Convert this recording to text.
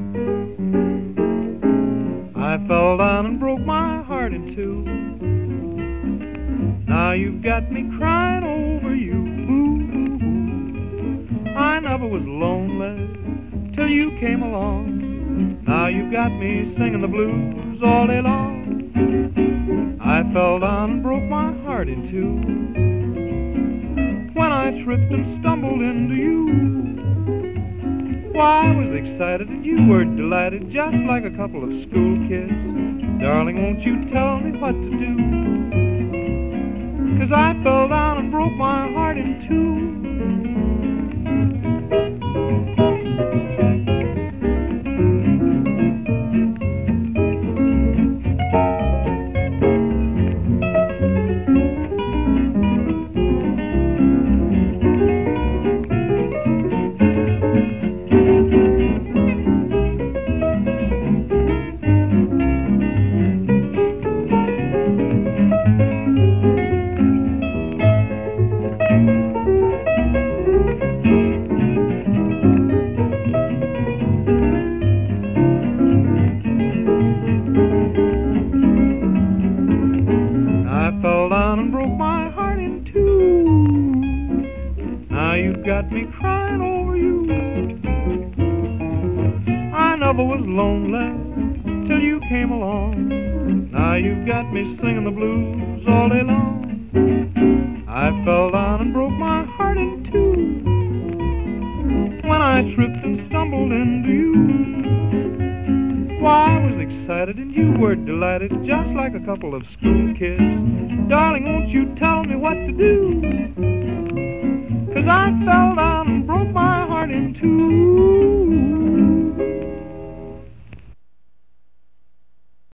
I fell down and broke my heart in two. Now you've got me crying over you. Ooh, I never was lonely till you came along. Now you've got me singing the blues all day long. I fell down and broke my heart in two when I tripped and stumbled into you. Why, I was excited and you were delighted, just like a couple of school kids. Darling, won't you tell me what to do? 'Cause I fell down and broke my heart in two. I fell down and broke my heart in two. Now you've got me crying over you. I never was lonely till you came along. Now you've got me singing the blues all day long. I fell down and broke my heart in two when I tripped and stumbled into you. Why, I was excited and you were delighted, just like a couple of school kids. Darling, won't you tell me what to do? 'Cause I fell down and broke my heart in two.